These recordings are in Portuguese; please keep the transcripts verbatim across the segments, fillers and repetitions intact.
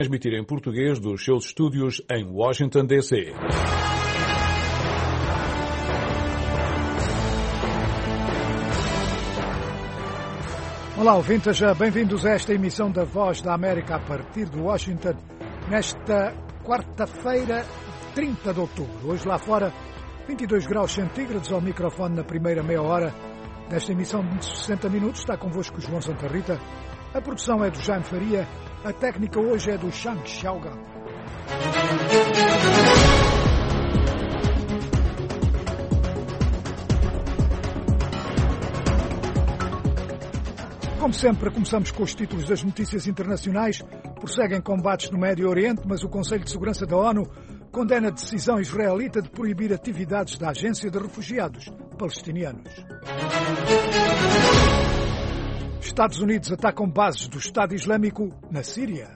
Transmitir em português dos seus estúdios em Washington, D C Olá, ouvintes, bem-vindos a esta emissão da Voz da América a partir de Washington, nesta quarta-feira, trinta de outubro. Hoje lá fora, vinte e dois graus centígrados. Ao microfone na primeira meia hora desta emissão de sessenta minutos. Está convosco o João Santa Rita. A produção é do Jaime Faria. A técnica hoje é do Shang Xiaogang. Como sempre, começamos com os títulos das notícias internacionais. Prosseguem combates no Médio Oriente, mas o Conselho de Segurança da ONU condena a decisão israelita de proibir atividades da Agência de Refugiados Palestinianos. Estados Unidos atacam bases do Estado Islâmico na Síria.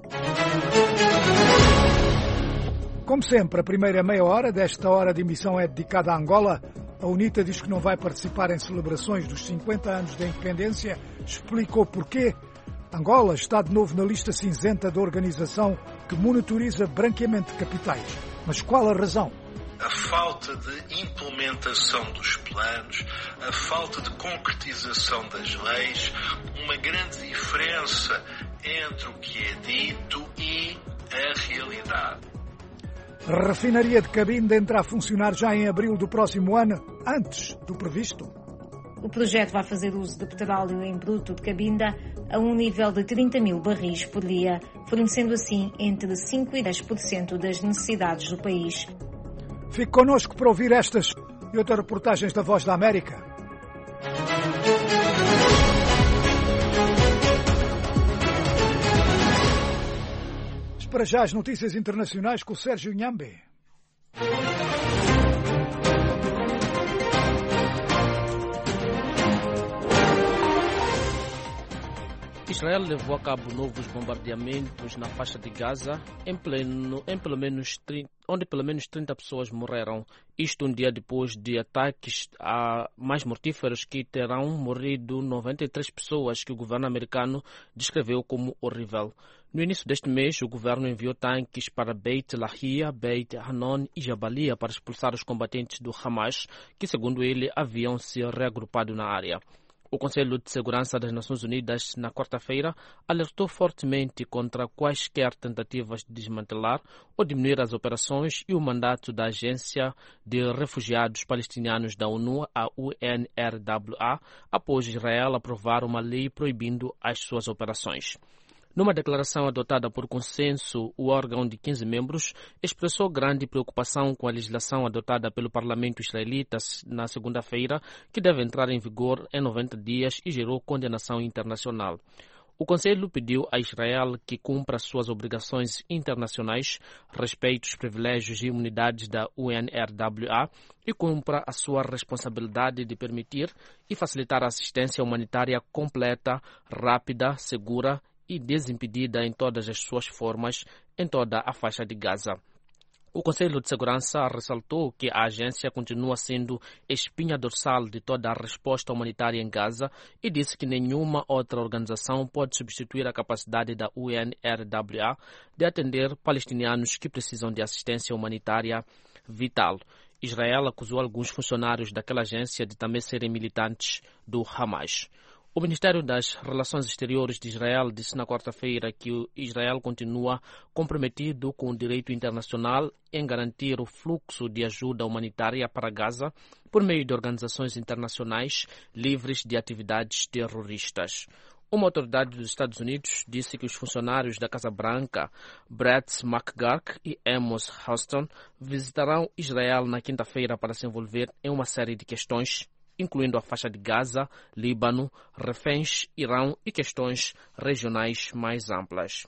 Como sempre, a primeira meia hora desta hora de emissão é dedicada a Angola. A UNITA diz que não vai participar em celebrações dos cinquenta anos da independência. Explicou porquê. Angola está de novo na lista cinzenta da organização que monitoriza branqueamento de capitais. Mas qual a razão? A falta de implementação dos planos, a falta de concretização das leis, uma grande diferença entre o que é dito e a realidade. A refinaria de Cabinda entra a funcionar já em abril do próximo ano, antes do previsto. O projeto vai fazer uso de petróleo em bruto de Cabinda a um nível de trinta mil barris por dia, fornecendo assim entre cinco e dez por cento das necessidades do país. Fique connosco para ouvir estas e outras reportagens da Voz da América. Para já as notícias internacionais com o Sérgio Nhambe. Israel levou a cabo novos bombardeamentos na faixa de Gaza, em pleno, em pelo menos trinta, onde pelo menos trinta pessoas morreram. Isto um dia depois de ataques a mais mortíferos que terão morrido noventa e três pessoas, que o governo americano descreveu como horrível. No início deste mês, o governo enviou tanques para Beit Lahia, Beit Hanon e Jabalia para expulsar os combatentes do Hamas, que, segundo ele, haviam se reagrupado na área. O Conselho de Segurança das Nações Unidas, na quarta-feira, alertou fortemente contra quaisquer tentativas de desmantelar ou diminuir as operações e o mandato da Agência de Refugiados Palestinianos da ONU, a U N R W A, após Israel aprovar uma lei proibindo as suas operações. Numa declaração adotada por consenso, o órgão de quinze membros expressou grande preocupação com a legislação adotada pelo parlamento israelita na segunda-feira, que deve entrar em vigor em noventa dias e gerou condenação internacional. O Conselho pediu a Israel que cumpra suas obrigações internacionais, respeite os privilégios e imunidades da U N R W A e cumpra a sua responsabilidade de permitir e facilitar a assistência humanitária completa, rápida, segura e desimpedida em todas as suas formas em toda a faixa de Gaza. O Conselho de Segurança ressaltou que a agência continua sendo espinha dorsal de toda a resposta humanitária em Gaza e disse que nenhuma outra organização pode substituir a capacidade da U N R W A de atender palestinianos que precisam de assistência humanitária vital. Israel acusou alguns funcionários daquela agência de também serem militantes do Hamas. O Ministério das Relações Exteriores de Israel disse na quarta-feira que Israel continua comprometido com o direito internacional em garantir o fluxo de ajuda humanitária para Gaza por meio de organizações internacionais livres de atividades terroristas. Uma autoridade dos Estados Unidos disse que os funcionários da Casa Branca, Brett McGurk e Amos Houston, visitarão Israel na quinta-feira para se envolver em uma série de questões, incluindo a faixa de Gaza, Líbano, reféns, Irão e questões regionais mais amplas.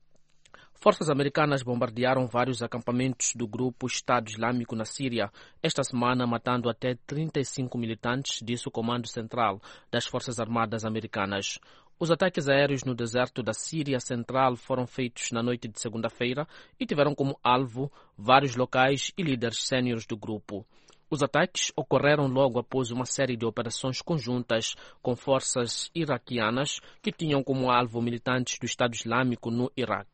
Forças americanas bombardearam vários acampamentos do grupo Estado Islâmico na Síria esta semana, matando até trinta e cinco militantes, disse o Comando Central das Forças Armadas Americanas. Os ataques aéreos no deserto da Síria Central foram feitos na noite de segunda-feira e tiveram como alvo vários locais e líderes sêniores do grupo. Os ataques ocorreram logo após uma série de operações conjuntas com forças iraquianas que tinham como alvo militantes do Estado Islâmico no Iraque.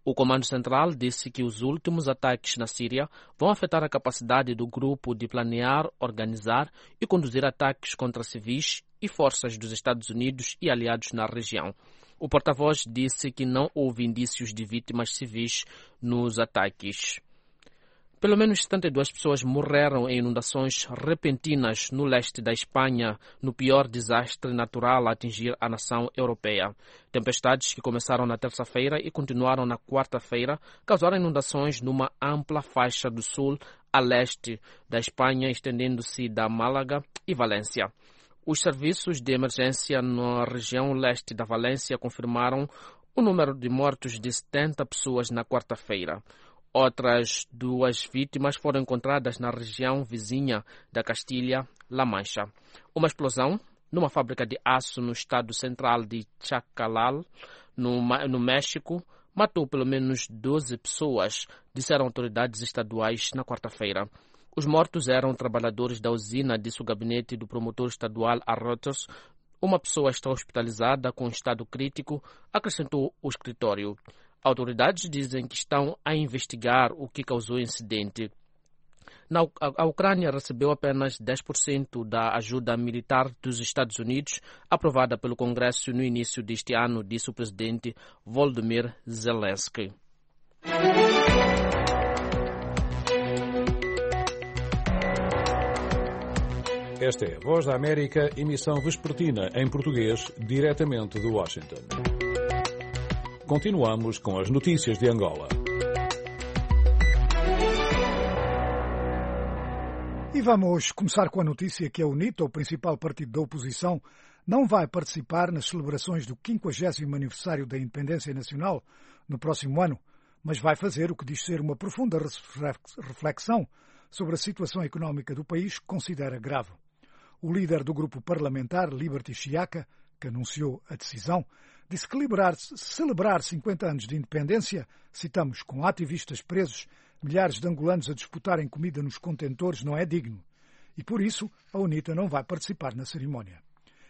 O Comando Central disse que os últimos ataques na Síria vão afetar a capacidade do grupo de planear, organizar e conduzir ataques contra civis e forças dos Estados Unidos e aliados na região. O porta-voz disse que não houve indícios de vítimas civis nos ataques. Pelo menos setenta e duas pessoas morreram em inundações repentinas no leste da Espanha, no pior desastre natural a atingir a nação europeia. Tempestades que começaram na terça-feira e continuaram na quarta-feira causaram inundações numa ampla faixa do sul a leste da Espanha, estendendo-se da Málaga e Valência. Os serviços de emergência na região leste da Valência confirmaram o número de mortos de setenta pessoas na quarta-feira. Outras duas vítimas foram encontradas na região vizinha da Castilha-La Mancha. Uma explosão numa fábrica de aço no estado central de Chacalal, no, no México, matou pelo menos doze pessoas, disseram autoridades estaduais na quarta-feira. Os mortos eram trabalhadores da usina, disse o gabinete do promotor estadual a Reuters. Uma pessoa está hospitalizada com estado crítico, acrescentou o escritório. Autoridades dizem que estão a investigar o que causou o incidente. Na, a, a Ucrânia recebeu apenas dez por cento da ajuda militar dos Estados Unidos, aprovada pelo Congresso no início deste ano, disse o presidente Volodymyr Zelensky. Esta é a Voz da América, emissão vespertina em português, diretamente de Washington. Continuamos com as notícias de Angola. E vamos começar com a notícia que a UNITA, o principal partido da oposição, não vai participar nas celebrações do quinquagésimo aniversário da independência nacional no próximo ano, mas vai fazer o que diz ser uma profunda reflexão sobre a situação económica do país que considera grave. O líder do grupo parlamentar, Liberty Chiaka, que anunciou a decisão, disse que liberar, celebrar cinquenta anos de independência, citamos, com ativistas presos, milhares de angolanos a disputarem comida nos contentores, não é digno. E por isso a UNITA não vai participar na cerimónia.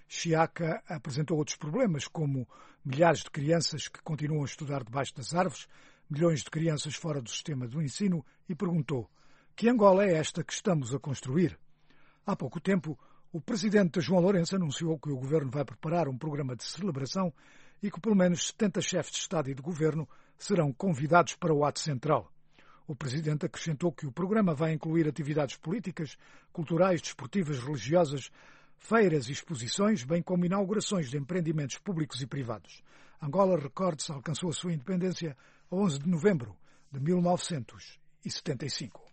Chiaka apresentou outros problemas, como milhares de crianças que continuam a estudar debaixo das árvores, milhões de crianças fora do sistema do ensino, e perguntou: que Angola é esta que estamos a construir? Há pouco tempo, o presidente João Lourenço anunciou que o governo vai preparar um programa de celebração e que pelo menos setenta chefes de Estado e de Governo serão convidados para o ato central. O presidente acrescentou que o programa vai incluir atividades políticas, culturais, desportivas, religiosas, feiras e exposições, bem como inaugurações de empreendimentos públicos e privados. Angola, recorde-se, alcançou a sua independência a onze de novembro de mil novecentos e setenta e cinco.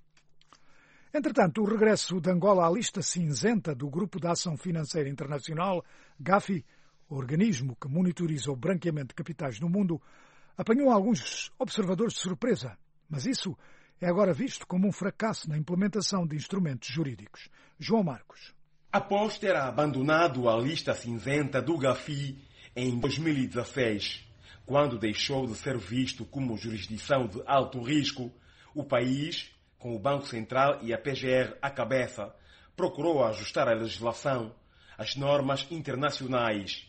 Entretanto, o regresso de Angola à lista cinzenta do Grupo de Ação Financeira Internacional, GAFI, o organismo que monitoriza o branqueamento de capitais no mundo, apanhou alguns observadores de surpresa, mas isso é agora visto como um fracasso na implementação de instrumentos jurídicos. João Marcos. Após ter abandonado a lista cinzenta do GAFI em dois mil e dezesseis, quando deixou de ser visto como jurisdição de alto risco, o país, com o Banco Central e a P G R à cabeça, procurou ajustar a legislação às normas internacionais.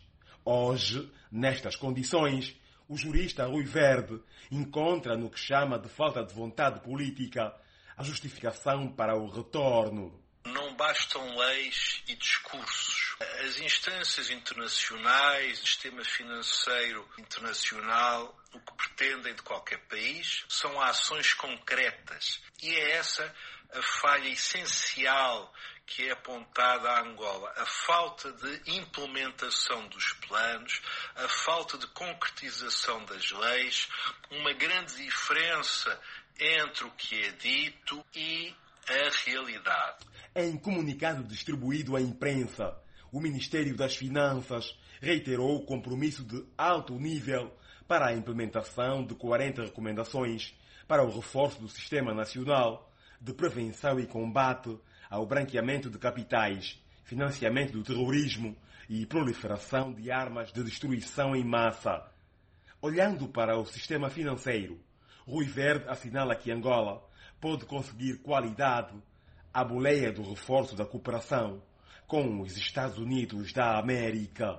Hoje, nestas condições, o jurista Rui Verde encontra no que chama de falta de vontade política a justificação para o retorno. Não bastam leis e discursos. As instâncias internacionais, o sistema financeiro internacional, o que pretendem de qualquer país são ações concretas. E é essa a falha essencial que é apontada à Angola. A falta de implementação dos planos, a falta de concretização das leis, uma grande diferença entre o que é dito e a realidade. Em comunicado distribuído à imprensa, o Ministério das Finanças reiterou o compromisso de alto nível para a implementação de quarenta recomendações para o reforço do Sistema Nacional de Prevenção e Combate ao Branqueamento de Capitais, Financiamento do Terrorismo e Proliferação de Armas de Destruição em Massa. Olhando para o sistema financeiro, Rui Verde assinala que Angola pode conseguir qualidade à boleia do reforço da cooperação com os Estados Unidos da América.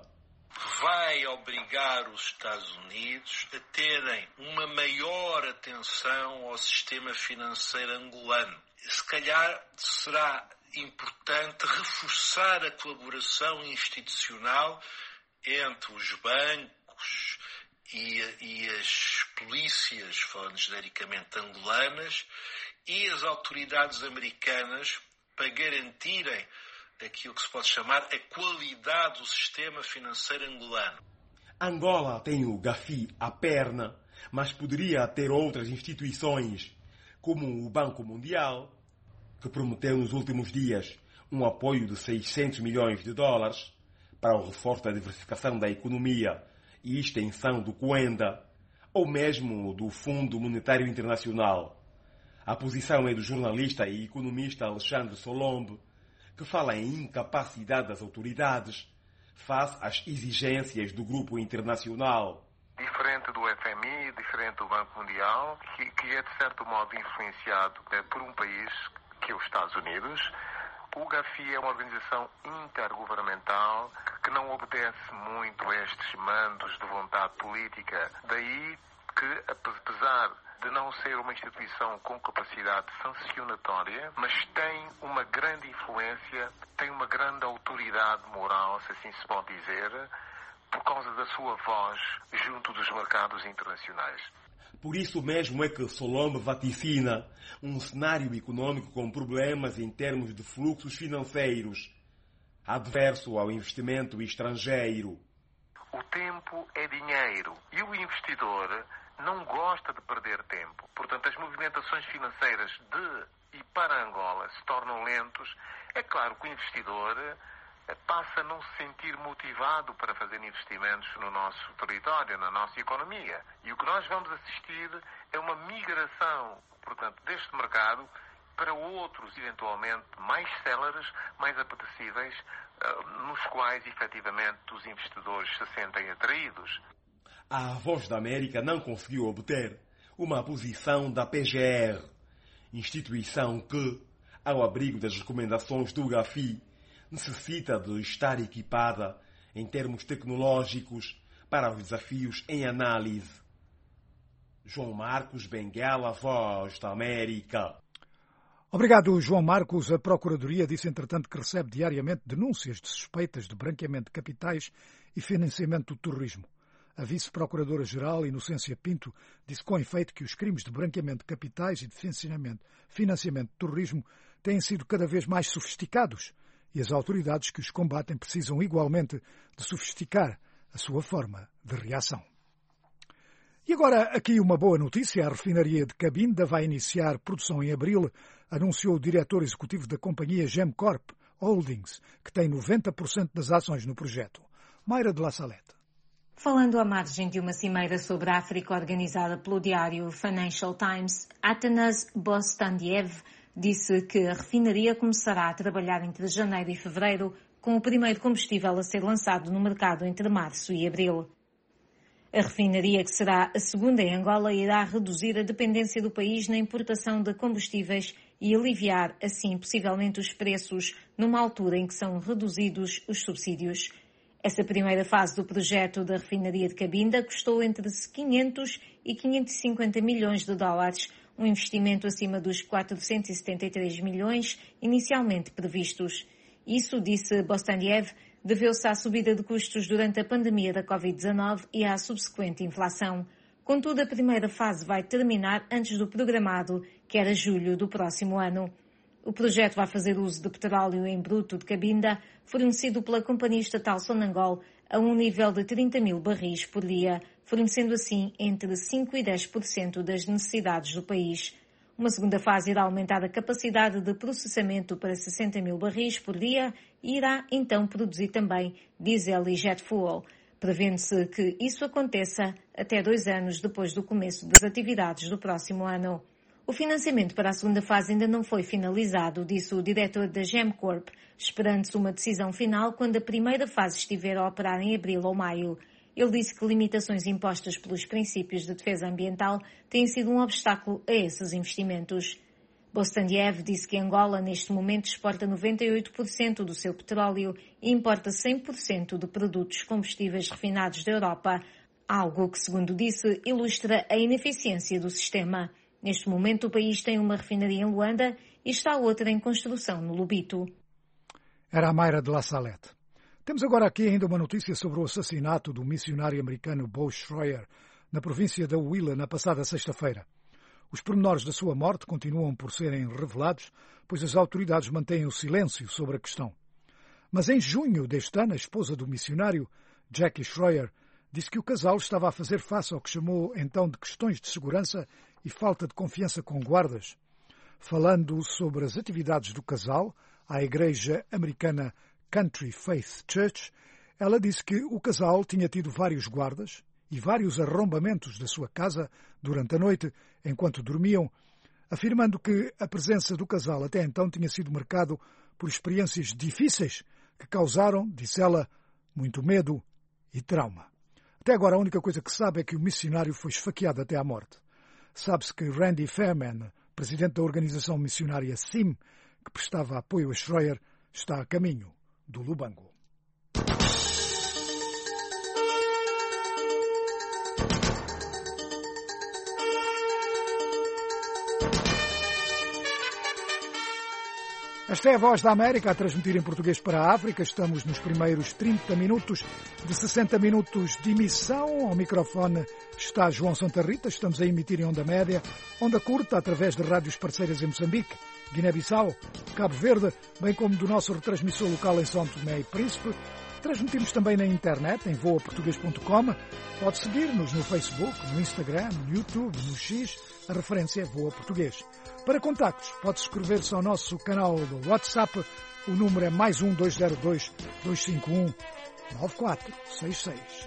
vai obrigar os Estados Unidos a terem uma maior atenção ao sistema financeiro angolano. Se calhar será importante reforçar a colaboração institucional entre os bancos e, e as polícias, falando genericamente angolanas, e as autoridades americanas para garantirem aquilo que se pode chamar a qualidade do sistema financeiro angolano. Angola tem o GAFI à perna, mas poderia ter outras instituições, como o Banco Mundial, que prometeu nos últimos dias um apoio de seiscentos milhões de dólares para o reforço da diversificação da economia e extensão do Cuenda, ou mesmo do Fundo Monetário Internacional. A posição é do jornalista e economista Alexandre Solombe, que fala em incapacidade das autoridades face às exigências do grupo internacional. Diferente do F M I, diferente do Banco Mundial, que, que é de certo modo influenciado é, por um país que é os Estados Unidos, o GAFI é uma organização intergovernamental que não obedece muito a estes mandos de vontade política. Daí que, apesar de não ser uma instituição com capacidade sancionatória, mas tem uma grande influência, tem uma grande autoridade moral, se assim se pode dizer, por causa da sua voz junto dos mercados internacionais. Por isso mesmo é que Solombe vaticina um cenário econômico com problemas em termos de fluxos financeiros, adverso ao investimento estrangeiro. O tempo é dinheiro e o investidor não gosta de perder tempo. Portanto, as movimentações financeiras de e para Angola se tornam lentos. É claro que o investidor passa a não se sentir motivado para fazer investimentos no nosso território, na nossa economia. E o que nós vamos assistir é uma migração, portanto, deste mercado para outros, eventualmente, mais céleres, mais apetecíveis, nos quais, efetivamente, os investidores se sentem atraídos. A Voz da América não conseguiu obter uma posição da P G R, instituição que, ao abrigo das recomendações do GAFI, necessita de estar equipada em termos tecnológicos para os desafios em análise. João Marcos, Benguela, Voz da América. Obrigado, João Marcos. A Procuradoria disse, entretanto, que recebe diariamente denúncias de suspeitas de branqueamento de capitais e financiamento do terrorismo. A vice-procuradora-geral, Inocência Pinto, disse com efeito que os crimes de branqueamento de capitais e de financiamento, financiamento de terrorismo têm sido cada vez mais sofisticados e as autoridades que os combatem precisam igualmente de sofisticar a sua forma de reação. E agora, aqui uma boa notícia. A refinaria de Cabinda vai iniciar produção em abril, anunciou o diretor executivo da companhia Gemcorp Holdings, que tem noventa por cento das ações no projeto. Mayra de La Salete. Falando à margem de uma cimeira sobre a África organizada pelo diário Financial Times, Atanas Bostandiev disse que a refinaria começará a trabalhar entre janeiro e fevereiro, com o primeiro combustível a ser lançado no mercado entre março e abril. A refinaria, que será a segunda em Angola, irá reduzir a dependência do país na importação de combustíveis e aliviar, assim, possivelmente os preços, numa altura em que são reduzidos os subsídios. Essa primeira fase do projeto da refinaria de Cabinda custou entre quinhentos e quinhentos e cinquenta milhões de dólares, um investimento acima dos quatrocentos e setenta e três milhões inicialmente previstos. Isso, disse Bostandiev, deveu-se à subida de custos durante a pandemia da covid dezanove e à subsequente inflação. Contudo, a primeira fase vai terminar antes do programado, que era julho do próximo ano. O projeto vai fazer uso de petróleo em bruto de Cabinda, fornecido pela companhia estatal Sonangol, a um nível de trinta mil barris por dia, fornecendo assim entre cinco e dez por cento das necessidades do país. Uma segunda fase irá aumentar a capacidade de processamento para sessenta mil barris por dia e irá então produzir também diesel e jet fuel. Prevendo-se que isso aconteça até dois anos depois do começo das atividades do próximo ano. O financiamento para a segunda fase ainda não foi finalizado, disse o diretor da Gemcorp, esperando-se uma decisão final quando a primeira fase estiver a operar em abril ou maio. Ele disse que limitações impostas pelos princípios de defesa ambiental têm sido um obstáculo a esses investimentos. Bostandiev disse que Angola, neste momento, exporta noventa e oito por cento do seu petróleo e importa cem por cento de produtos combustíveis refinados da Europa, algo que, segundo disse, ilustra a ineficiência do sistema. Neste momento, o país tem uma refinaria em Luanda e está outra em construção no Lubito. Era a Mayra de La Salette. Temos agora aqui ainda uma notícia sobre o assassinato do missionário americano Bo Schroyer, na província da Huila, na passada sexta-feira. Os pormenores da sua morte continuam por serem revelados, pois as autoridades mantêm o silêncio sobre a questão. Mas em junho deste ano, a esposa do missionário, Jackie Schroyer, disse que o casal estava a fazer face ao que chamou então de questões de segurança e falta de confiança com guardas. Falando sobre as atividades do casal à igreja americana Country Faith Church, ela disse que o casal tinha tido vários guardas e vários arrombamentos da sua casa durante a noite, enquanto dormiam, afirmando que a presença do casal até então tinha sido marcado por experiências difíceis que causaram, disse ela, muito medo e trauma. Até agora a única coisa que sabe é que o missionário foi esfaqueado até à morte. Sabe-se que Randy Fairman, presidente da organização missionária S I M, que prestava apoio a Schroyer, está a caminho do Lubango. Esta é a Voz da América a transmitir em português para a África. Estamos nos primeiros trinta minutos de sessenta minutos de emissão. Ao microfone está João Santa Rita. Estamos a emitir em onda média, onda curta, através de rádios parceiras em Moçambique, Guiné-Bissau, Cabo Verde, bem como do nosso retransmissor local em São Tomé e Príncipe. Transmitimos também na internet, em voa português ponto com. Pode seguir-nos no Facebook, no Instagram, no YouTube, no X. A referência é Voa Português. Para contactos, pode inscrever-se ao nosso canal do WhatsApp. O número é mais um dois zero dois, dois cinco um, nove quatro seis seis.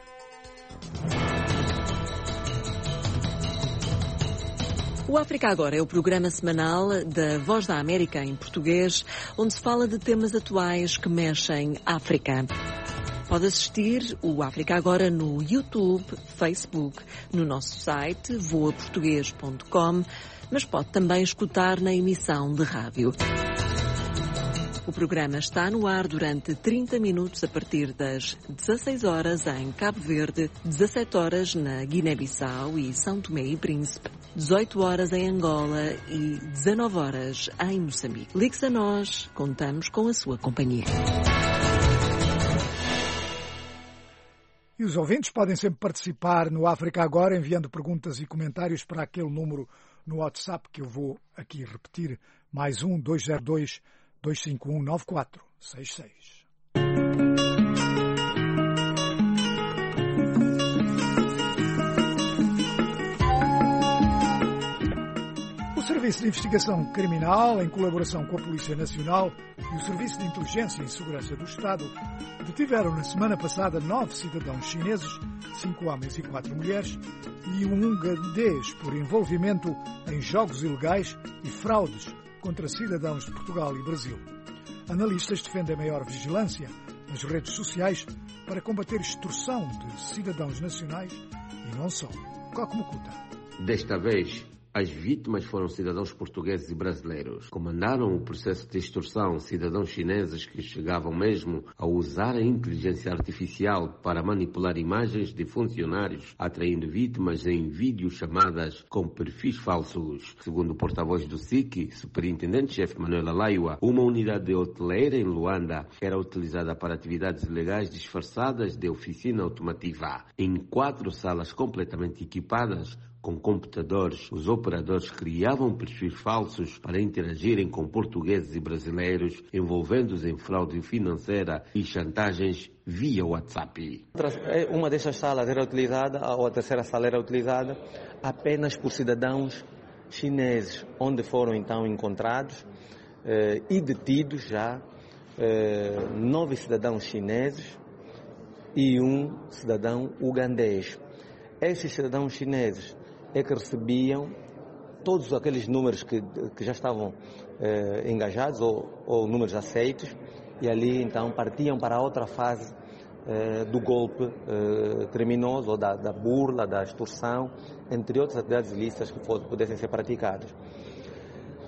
O África Agora é o programa semanal da Voz da América em português, onde se fala de temas atuais que mexem a África. Pode assistir o África Agora no YouTube, Facebook, no nosso site voa português ponto com, mas pode também escutar na emissão de rádio. O programa está no ar durante trinta minutos a partir das dezasseis horas em Cabo Verde, dezassete horas na Guiné-Bissau e São Tomé e Príncipe, dezoito horas em Angola e dezanove horas em Moçambique. Ligue-se a nós, contamos com a sua companhia. E os ouvintes podem sempre participar no África Agora enviando perguntas e comentários para aquele número no WhatsApp que eu vou aqui repetir, mais um dois zero dois, dois cinco um, nove quatro seis seis. O Serviço de Investigação Criminal, em colaboração com a Polícia Nacional e o Serviço de Inteligência e Segurança do Estado, detiveram na semana passada nove cidadãos chineses, cinco homens e quatro mulheres, e um ugandês por envolvimento em jogos ilegais e fraudes contra cidadãos de Portugal e Brasil. Analistas defendem maior vigilância nas redes sociais para combater extorsão de cidadãos nacionais e não só. Coco Mucuta. Desta vez, as vítimas foram cidadãos portugueses e brasileiros. Comandaram o processo de extorsão cidadãos chineses que chegavam mesmo a usar a inteligência artificial para manipular imagens de funcionários, atraindo vítimas em videochamadas com perfis falsos. Segundo o porta-voz do S I C, superintendente-chefe Manuel Alaiwa, uma unidade hoteleira em Luanda era utilizada para atividades ilegais disfarçadas de oficina automotiva. Em quatro salas completamente equipadas, com computadores, os operadores criavam perfis falsos para interagirem com portugueses e brasileiros, envolvendo-os em fraude financeira e chantagens via WhatsApp. Uma dessas salas era utilizada, ou a terceira sala era utilizada apenas por cidadãos chineses, onde foram então encontrados eh, e detidos já eh, nove cidadãos chineses e um cidadão ugandês. Esses cidadãos chineses é que recebiam todos aqueles números que, que já estavam eh, engajados ou, ou números aceitos e ali então partiam para a outra fase eh, do golpe eh, criminoso ou da, da burla, da extorsão, entre outras atividades ilícitas que pudessem ser praticadas.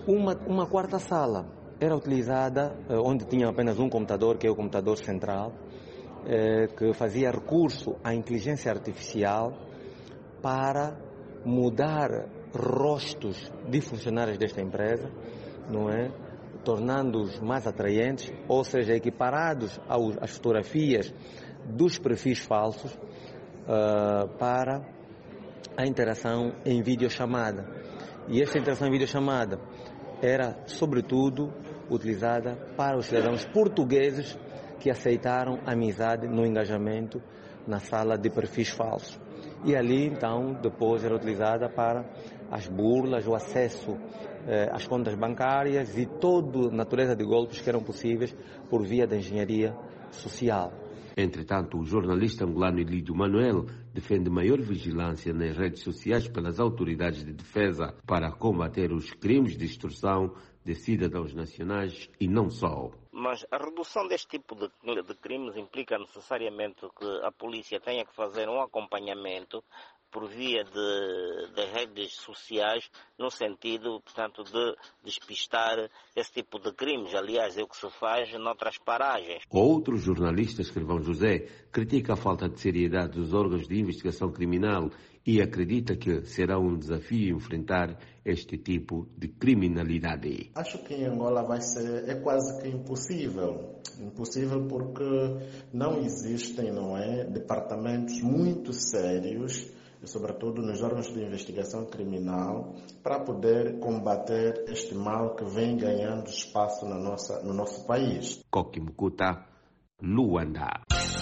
Uma, uma quarta sala era utilizada, onde tinha apenas um computador, que é o computador central, que fazia recurso à inteligência artificial para mudar rostos de funcionários desta empresa, não é? Tornando-os mais atraentes, ou seja, equiparados aos, às fotografias dos perfis falsos uh, para a interação em videochamada. E esta interação em videochamada era, sobretudo, utilizada para os cidadãos portugueses que aceitaram amizade no engajamento na sala de perfis falsos. E ali, então, depois era utilizada para as burlas, o acesso eh, às contas bancárias e toda a natureza de golpes que eram possíveis por via da engenharia social. Entretanto, o jornalista angolano Elídio Manuel defende maior vigilância nas redes sociais pelas autoridades de defesa para combater os crimes de extorsão de cidadãos nacionais e não só. Mas a redução deste tipo de, de crimes implica necessariamente que a polícia tenha que fazer um acompanhamento por via de, de redes sociais, no sentido, portanto, de despistar esse tipo de crimes. Aliás, é o que se faz noutras paragens. Outro jornalista, Escrivão José, critica a falta de seriedade dos órgãos de investigação criminal e acredita que será um desafio enfrentar este tipo de criminalidade. Acho que em Angola vai ser, é quase que impossível. Impossível porque não existem, não é, departamentos muito sérios, sobretudo nos órgãos de investigação criminal, para poder combater este mal que vem ganhando espaço na nossa, no nosso país. Koki Mukuta, Luanda.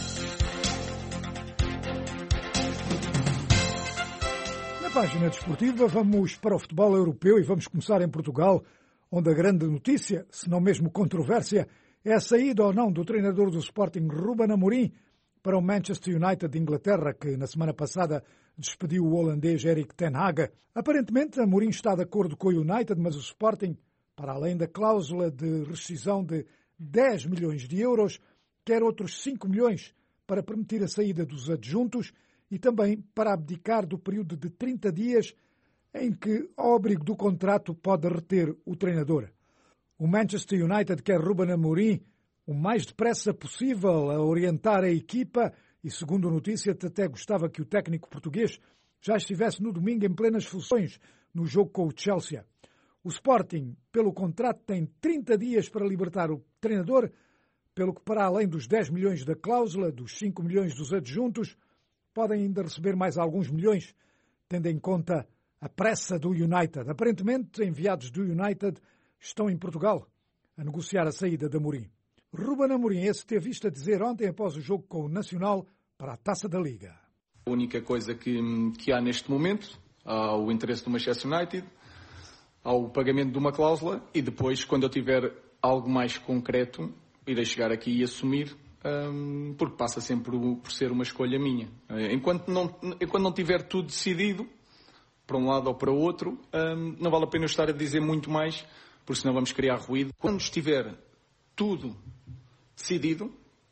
Na página desportiva, vamos para o futebol europeu e vamos começar em Portugal, onde a grande notícia, se não mesmo controvérsia, é a saída ou não do treinador do Sporting, Ruben Amorim, para o Manchester United de Inglaterra, que na semana passada despediu o holandês Erik ten Hag. Aparentemente, Amorim está de acordo com o United, mas o Sporting, para além da cláusula de rescisão de dez milhões de euros, quer outros cinco milhões para permitir a saída dos adjuntos e também para abdicar do período de trinta dias em que, ao abrigo do contrato, pode reter o treinador. O Manchester United quer Ruben Amorim o mais depressa possível a orientar a equipa e, segundo notícia, até gostava que o técnico português já estivesse no domingo em plenas funções no jogo com o Chelsea. O Sporting, pelo contrato, tem trinta dias para libertar o treinador, pelo que, para além dos dez milhões da cláusula, dos cinco milhões dos adjuntos, podem ainda receber mais alguns milhões, tendo em conta a pressa do United. Aparentemente, enviados do United estão em Portugal a negociar a saída de Amorim. Ruben Amorim, esse teve isto a dizer ontem após o jogo com o Nacional para a Taça da Liga. A única coisa que, que há neste momento, há o interesse do Manchester United, há o pagamento de uma cláusula e depois, quando eu tiver algo mais concreto, irei chegar aqui e assumir, um, porque passa sempre por ser uma escolha minha. Enquanto não, enquanto não tiver tudo decidido, para um lado ou para o outro, um, não vale a pena eu estar a dizer muito mais, porque senão vamos criar ruído. Quando estiver tudo decidido,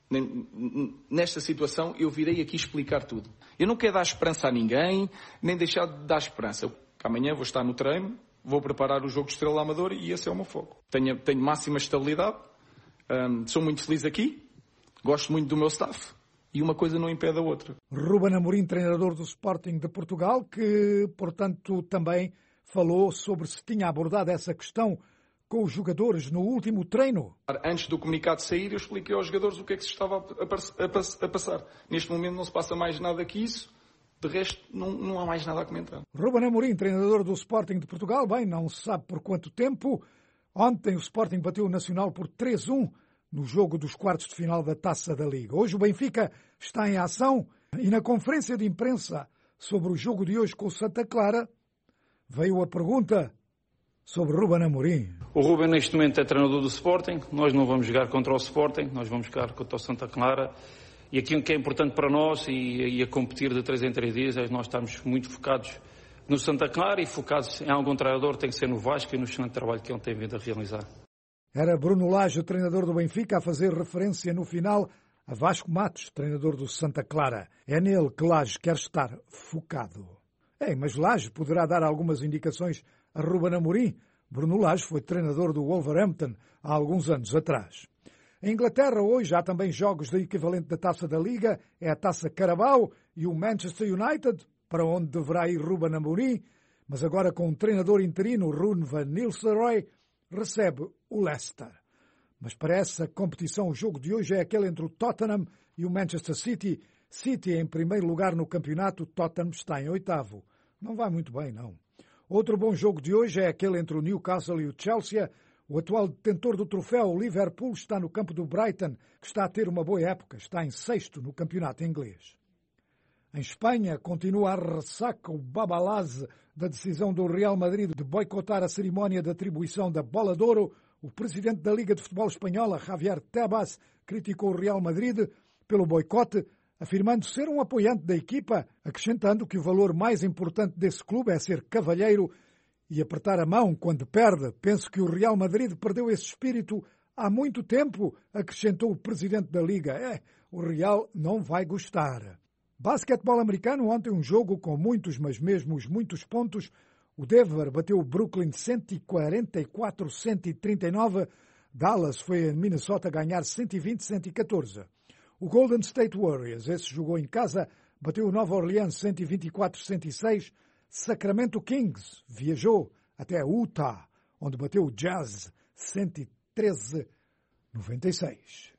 nesta situação, eu virei aqui explicar tudo. Eu não quero dar esperança a ninguém, nem deixar de dar esperança. Amanhã vou estar no treino, vou preparar o jogo de Estrela Amadora e esse é o meu foco. Tenho, tenho máxima estabilidade, um, sou muito feliz aqui, gosto muito do meu staff e uma coisa não impede a outra. Ruben Amorim, treinador do Sporting de Portugal, que, portanto, também falou sobre se tinha abordado essa questão com os jogadores no último treino. Antes do comunicado sair, eu expliquei aos jogadores o que é que se estava a passar. Neste momento não se passa mais nada que isso. De resto, não, não há mais nada a comentar. Ruben Amorim, treinador do Sporting de Portugal, bem, não se sabe por quanto tempo. Ontem o Sporting bateu o Nacional por três a um no jogo dos quartos de final da Taça da Liga. Hoje o Benfica está em ação e na conferência de imprensa sobre o jogo de hoje com o Santa Clara veio a pergunta sobre Ruben Amorim. O Ruben neste momento é treinador do Sporting, nós não vamos jogar contra o Sporting, nós vamos jogar contra o Santa Clara e aquilo que é importante para nós e, e a competir de três em três dias é nós estarmos muito focados no Santa Clara e focados em algum treinador, tem que ser no Vasco e no excelente trabalho que ele tem vindo a realizar. Era Bruno Lage, o treinador do Benfica, a fazer referência no final a Vasco Matos, treinador do Santa Clara. É nele que Lage quer estar focado. É, mas Lage poderá dar algumas indicações a Ruben Amorim, Bruno Lage foi treinador do Wolverhampton há alguns anos atrás. Em Inglaterra, hoje, há também jogos da equivalente da Taça da Liga, é a Taça Carabao e o Manchester United, para onde deverá ir Ruben Amorim, mas agora com um treinador interino, Rune van Nistelrooy, recebe o Leicester. Mas para essa competição, o jogo de hoje é aquele entre o Tottenham e o Manchester City. City em primeiro lugar no campeonato, Tottenham está em oitavo. Não vai muito bem, não. Outro bom jogo de hoje é aquele entre o Newcastle e o Chelsea. O atual detentor do troféu, o Liverpool, está no campo do Brighton, que está a ter uma boa época. Está em sexto no campeonato inglês. Em Espanha, continua a ressaca o babalaze da decisão do Real Madrid de boicotar a cerimónia de atribuição da Bola de Ouro. O presidente da Liga de Futebol Espanhola, Javier Tebas, criticou o Real Madrid pelo boicote, afirmando ser um apoiante da equipa, acrescentando que o valor mais importante desse clube é ser cavalheiro e apertar a mão quando perde. Penso que o Real Madrid perdeu esse espírito há muito tempo, acrescentou o presidente da Liga. É, o Real não vai gostar. Basquetebol americano, ontem um jogo com muitos, mas mesmo muitos pontos. O Denver bateu o Brooklyn cento e quarenta e quatro a cento e trinta e nove. Dallas foi a Minnesota ganhar cento e vinte a cento e catorze. O Golden State Warriors, esse jogou em casa, bateu o Nova Orleans cento e vinte e quatro a cento e seis. Sacramento Kings viajou até Utah, onde bateu o Jazz cento e treze a noventa e seis.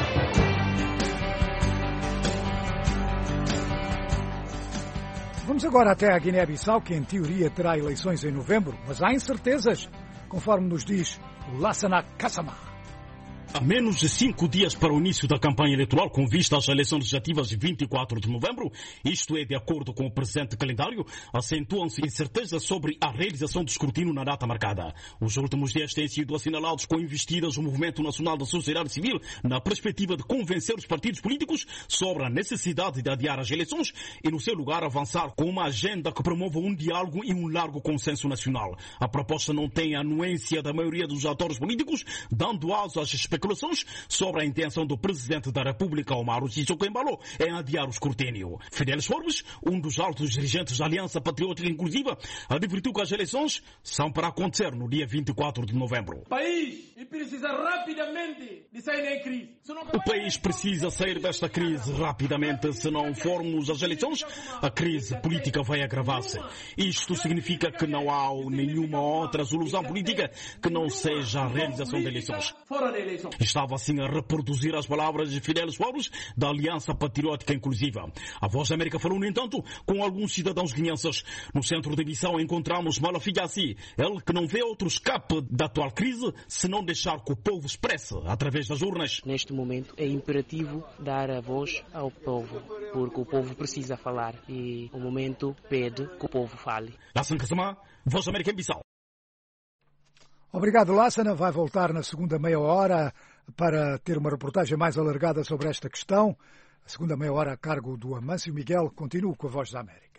Vamos agora até a Guiné-Bissau, que em teoria terá eleições em novembro, mas há incertezas, conforme nos diz o Lassana Kassama. Há menos de cinco dias para o início da campanha eleitoral com vista às eleições legislativas de vinte e quatro de novembro, isto é, de acordo com o presente calendário, acentuam-se incertezas sobre a realização do escrutínio na data marcada. Os últimos dias têm sido assinalados com investidas do Movimento Nacional da Sociedade Civil na perspectiva de convencer os partidos políticos sobre a necessidade de adiar as eleições e, no seu lugar, avançar com uma agenda que promova um diálogo e um largo consenso nacional. A proposta não tem a anuência da maioria dos atores políticos, dando aso às especulações sobre a intenção do Presidente da República, Omaro Sissoko Embalo, em adiar o escrutínio. Fidelis Forbes, um dos altos dirigentes da Aliança Patriótica Inclusiva, advertiu que as eleições são para acontecer no dia vinte e quatro de novembro. O país precisa rapidamente de sair da crise. O país precisa sair desta crise rapidamente. Se não formos às eleições, a crise política vai agravar-se. Isto significa que não há nenhuma outra solução política que não seja a realização de eleições. Estava assim a reproduzir as palavras de Fidelis Forbes da Aliança Patriótica Inclusiva. A Voz da América falou, no entanto, com alguns cidadãos guineenses. No centro de missão encontramos Malafidassi, ele que não vê outro escape da atual crise senão deixar que o povo expresse através das urnas. Neste momento é imperativo dar a voz ao povo, porque o povo precisa falar e o momento pede que o povo fale. Lassana Kassama, Voz da América em Bissau. Obrigado, Lassana. Vai voltar na segunda meia hora para ter uma reportagem mais alargada sobre esta questão. A segunda meia hora a cargo do Amâncio Miguel. Continuo com a Voz da América.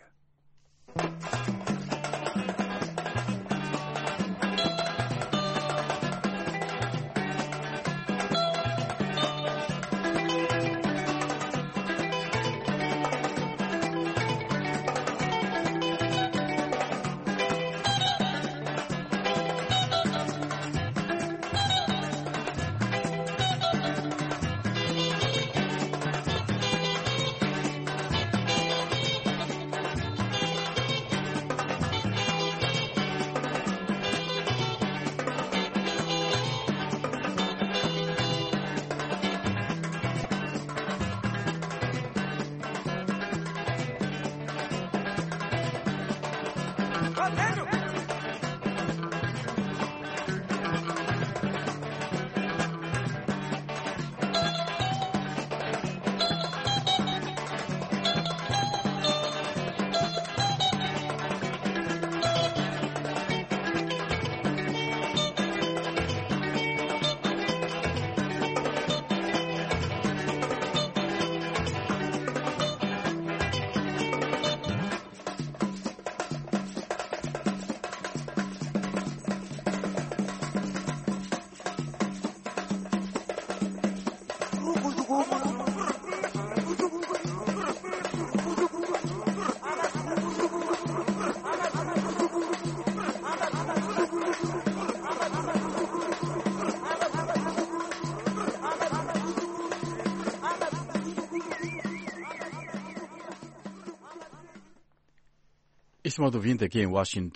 estimado ouvinte, aqui em Washington,